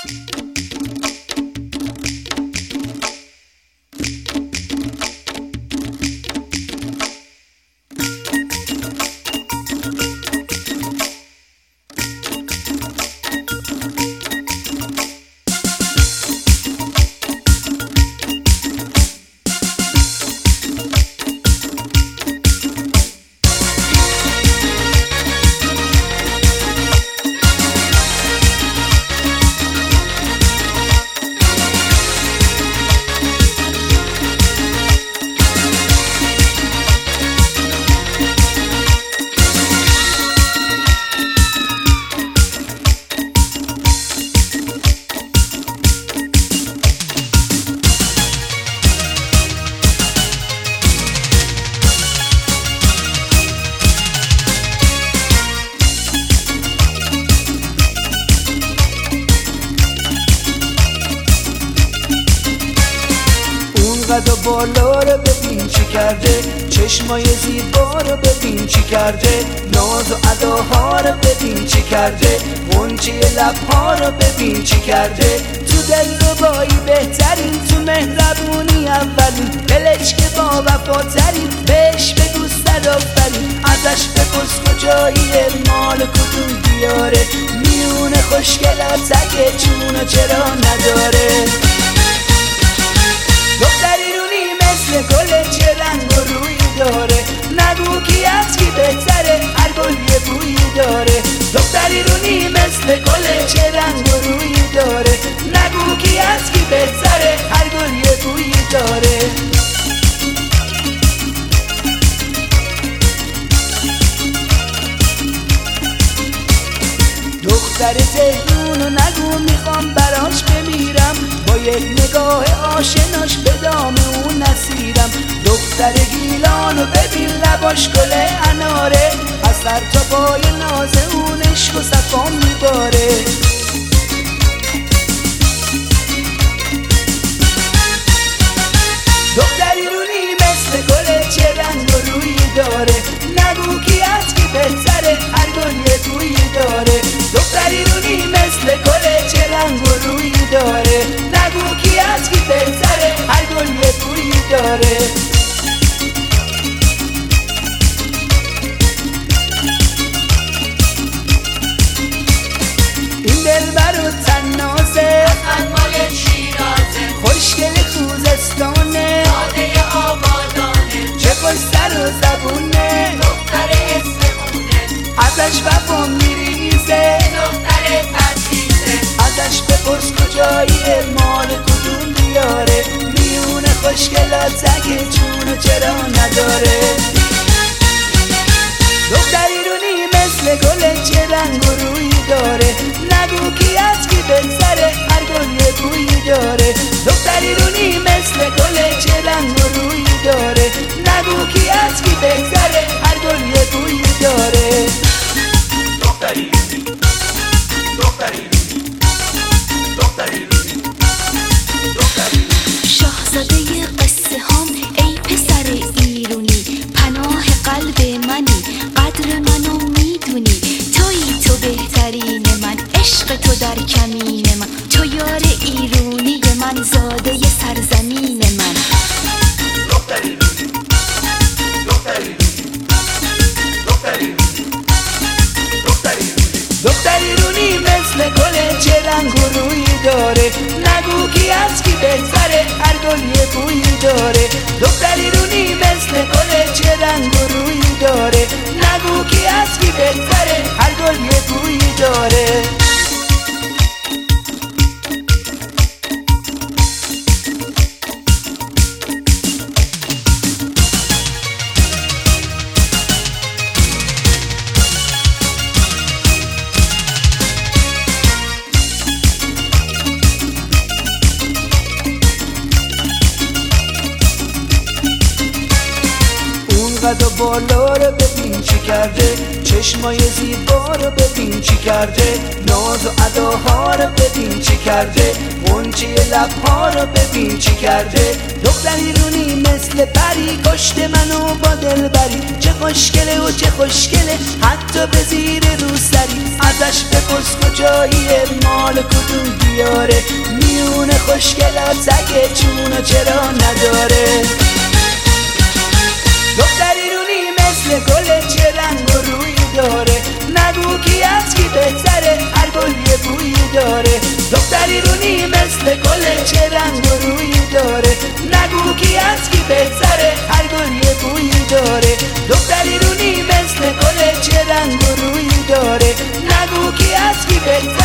قد و بالا رو ببین چی کرده، چشمای زیبا رو ببین چی کرده، ناز و اداها رو ببین چی کرده، غنچه لبها رو ببین چی کرده. تو دلربایی بهترین، تو مهربونی اولین، دلش که با وفاترین، بهش بگو صد آفرین. ازش بپرس کجاییه، مال کدوم دیاره، میونه خوشگلات اگه جونو چرا نداره. دختری رونی مثل گل، چه رنگ و رویی داره، نگو کی از کی بهتره، هر گل یه بویی داره. دختری رونی مثل گل، چه رنگ و رویی داره، نگو کی از کی بهتره، هر گل یه بویی داره. دختر تهرونو نگو میخوام براش بمیرم، با یک نگاه آشناش به دام اون نسیرم. دختر گیلانو ببین لباش گل اناره، از سر تا پای ناز اون عشق و صفا میباره. دختری رونی مثل گل، چه رنگ و رویی داره، نگو کی از کی بهتره، هر گل یه بویی داره. دختری رونی مثل گل، چه رنگ و رویی داره، نگو کی از کی بهتره، هر گل یه بویی داره. این دلبر و تنازه، مال شیرازه، خوشگل خوزستانه، ساده آبادانه، چه خوش سر و زبونه، دختر اسمونه، ازش وفا میریزه، دختر پسیزه. ازش بپرس کجاییه، مال کدوم دیاره، میونه خوشگلات اگه جونو چرا نداره. دختری رونی مثل گل، چه رنگ و رویی داره، نگو کی از کی بهتره، هر گل یه بویی داره. دختری رونی مثل گل، چه رنگ و رویی داره، نگو کی از کی بهتره، هر گل یه بویی داره. دختری رونی، دختری رونی، دختری رونی، دختری رونی. شاهزاده قصه هم ای پسر ایرونی، پناه قلب منی، قدر منو میدونی، تویی تو بهترین من، عشق تو در کمین من، تو یار ایرونی من، زاده سرزمین من. دختری رونی، دختری رونی، دختری رونی، دختری رونی. دختری رونی مثل گل، چه رنگ و رویی داره، نگو کی از کی بهتره، هر گل یه بویی داره. دختری رونی مثل گل، چه رنگ و رویی داره، نگو کی از کی بهتره، هر گل یه بویی داره. قد و بالا رو ببین چی کرده، چشمای زیبا رو ببین چی کرده، ناز و اداها رو ببین چی کرده، غنچه لبها رو ببین چی کرده. دختری رونی مثل پری، کشت منو با دلبری، چه خوشگله و چه خوشگله، حتی به زیر روسری. ازش بپرس کجاییه، مال کدوم دیاره، مشکلات اگه چون و چرا نداره. دختری رونی مثل گل چه رنگ و روی داره، نگو کی از کی بهتره، هر گل یه بویی داره. دختری رونی مثل گل چه رنگ و روی داره، نگو کی از کی بهتره، هر گل یه بویی داره. دختری رونی مثل گل چه رنگ و روی داره، نگو کی از کی بهتره.